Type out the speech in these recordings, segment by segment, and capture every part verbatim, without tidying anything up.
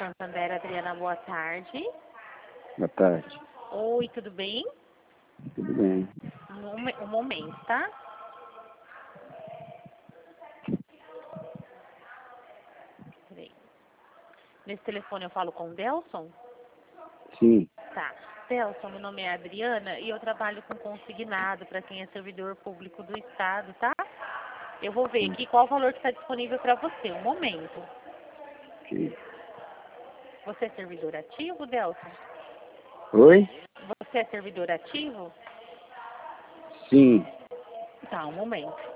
Santander, Adriana, boa tarde. Boa tarde. Oi, tudo bem? Tudo bem. Um, um momento, tá? Peraí. Nesse telefone eu falo com o Delson? Sim. Tá. Delson, meu nome é Adriana e eu trabalho com consignado para quem é servidor público do Estado, tá? Eu vou ver aqui qual o valor que está disponível para você. Um momento. Sim. Você é servidor ativo, Delson? Oi? Você é servidor ativo? Sim. Tá, um momento.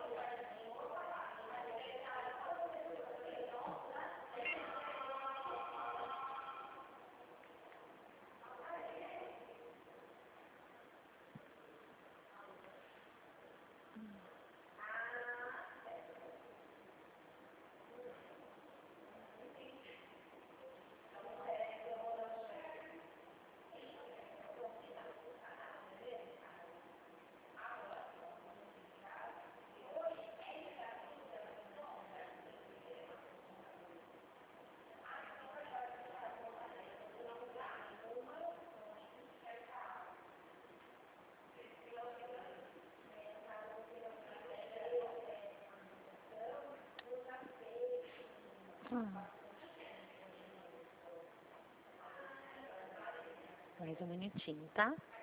Hum. Mais um minutinho, tá?